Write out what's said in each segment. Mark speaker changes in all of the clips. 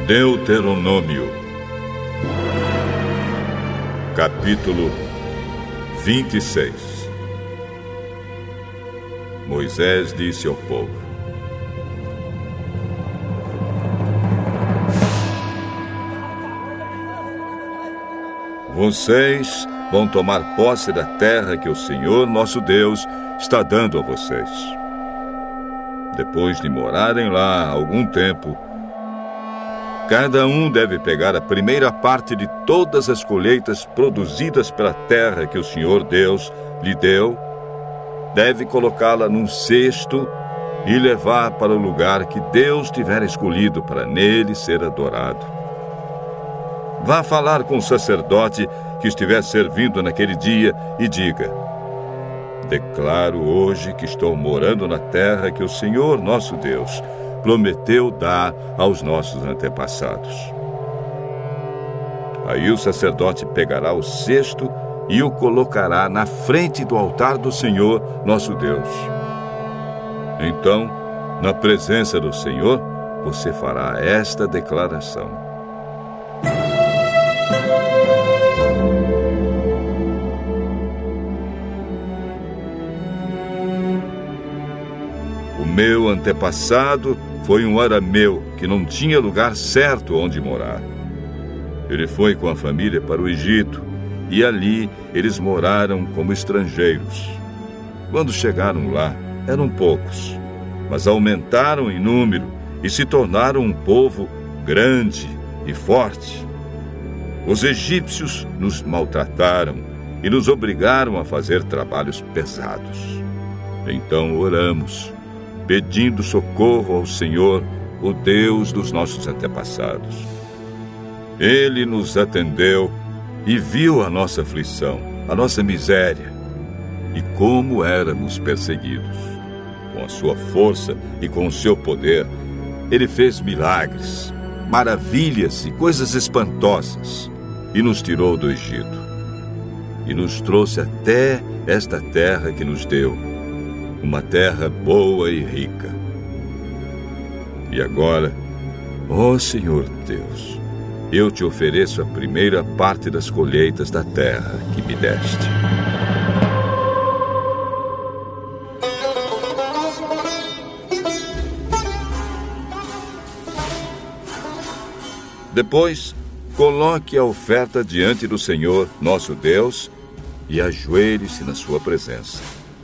Speaker 1: Deuteronômio, capítulo 26. Moisés disse ao povo: Vocês vão tomar posse da terra que o Senhor, nosso Deus, está dando a vocês. Depois de morarem lá algum tempo, cada um deve pegar a primeira parte de todas as colheitas produzidas pela terra que o Senhor Deus lhe deu, deve colocá-la num cesto e levar para o lugar que Deus tiver escolhido para nele ser adorado. Vá falar com o sacerdote que estiver servindo naquele dia e diga: Declaro hoje que estou morando na terra que o Senhor, nosso Deus, prometeu dar aos nossos antepassados. Aí o sacerdote pegará o cesto e o colocará na frente do altar do Senhor, nosso Deus. Então, na presença do Senhor, você fará esta declaração: O meu antepassado foi um arameu que não tinha lugar certo onde morar. Ele foi com a família para o Egito e ali eles moraram como estrangeiros. Quando chegaram lá, eram poucos, mas aumentaram em número e se tornaram um povo grande e forte. Os egípcios nos maltrataram e nos obrigaram a fazer trabalhos pesados. Então oramos, pedindo socorro ao Senhor, o Deus dos nossos antepassados. Ele nos atendeu e viu a nossa aflição, a nossa miséria e como éramos perseguidos. Com a sua força e com o seu poder, ele fez milagres, maravilhas e coisas espantosas e nos tirou do Egito e nos trouxe até esta terra que nos deu, uma terra boa e rica. E agora, ó Senhor Deus, eu te ofereço a primeira parte das colheitas da terra que me deste. Depois, coloque a oferta diante do Senhor, nosso Deus, e ajoelhe-se na sua presença.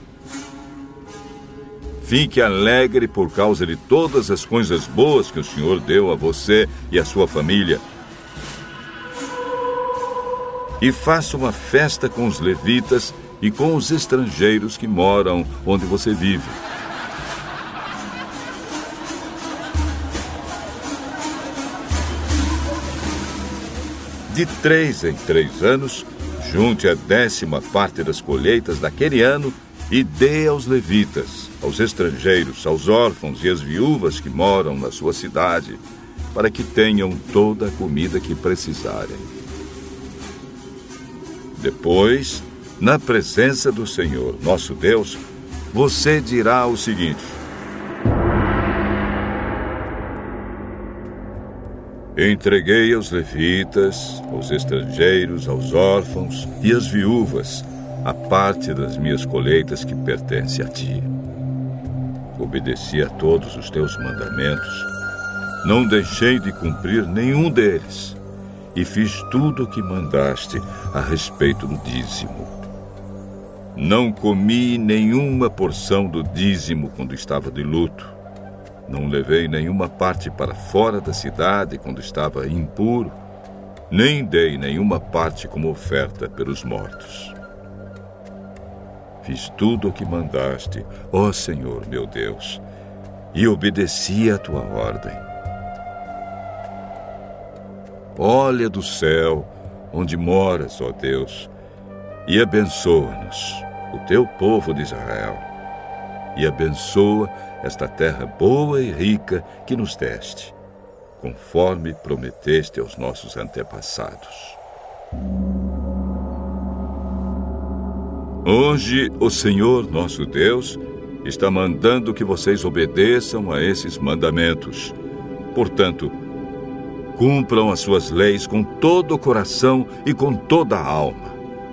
Speaker 1: Fique alegre por causa de todas as coisas boas que o Senhor deu a você e a sua família. E faça uma festa com os levitas e com os estrangeiros que moram onde você vive. De 3 em 3 anos, junte a 10ª parte das colheitas daquele ano e dê aos levitas, aos estrangeiros, aos órfãos e às viúvas que moram na sua cidade, para que tenham toda a comida que precisarem. Depois, na presença do Senhor, nosso Deus, você dirá o seguinte: Entreguei aos levitas, aos estrangeiros, aos órfãos e às viúvas a parte das minhas colheitas que pertence a ti. Obedeci a todos os teus mandamentos, não deixei de cumprir nenhum deles, e fiz tudo o que mandaste a respeito do dízimo. Não comi nenhuma porção do dízimo quando estava de luto. Não levei nenhuma parte para fora da cidade quando estava impuro, nem dei nenhuma parte como oferta pelos mortos. Fiz tudo o que mandaste, ó Senhor meu Deus, e obedeci à tua ordem. Olha do céu, onde moras, ó Deus, e abençoa-nos, o teu povo de Israel, e abençoa esta terra boa e rica que nos deste, conforme prometeste aos nossos antepassados. Hoje, o Senhor, nosso Deus, está mandando que vocês obedeçam a esses mandamentos. Portanto, cumpram as suas leis com todo o coração e com toda a alma.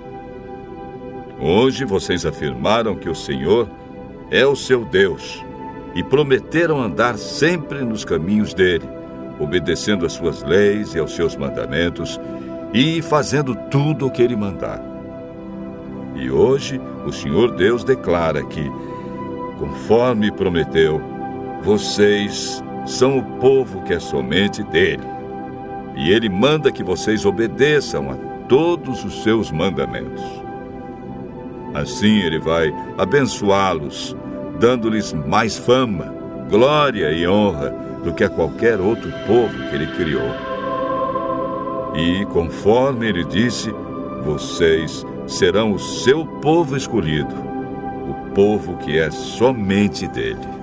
Speaker 1: Hoje vocês afirmaram que o Senhor é o seu Deus e prometeram andar sempre nos caminhos dele, obedecendo às suas leis e aos seus mandamentos e fazendo tudo o que ele mandar. E hoje o Senhor Deus declara que, conforme prometeu, vocês são o povo que é somente dele. E ele manda que vocês obedeçam a todos os seus mandamentos. Assim ele vai abençoá-los, dando-lhes mais fama, glória e honra do que a qualquer outro povo que ele criou. E, conforme ele disse, vocês serão o seu povo escolhido, o povo que é somente dele.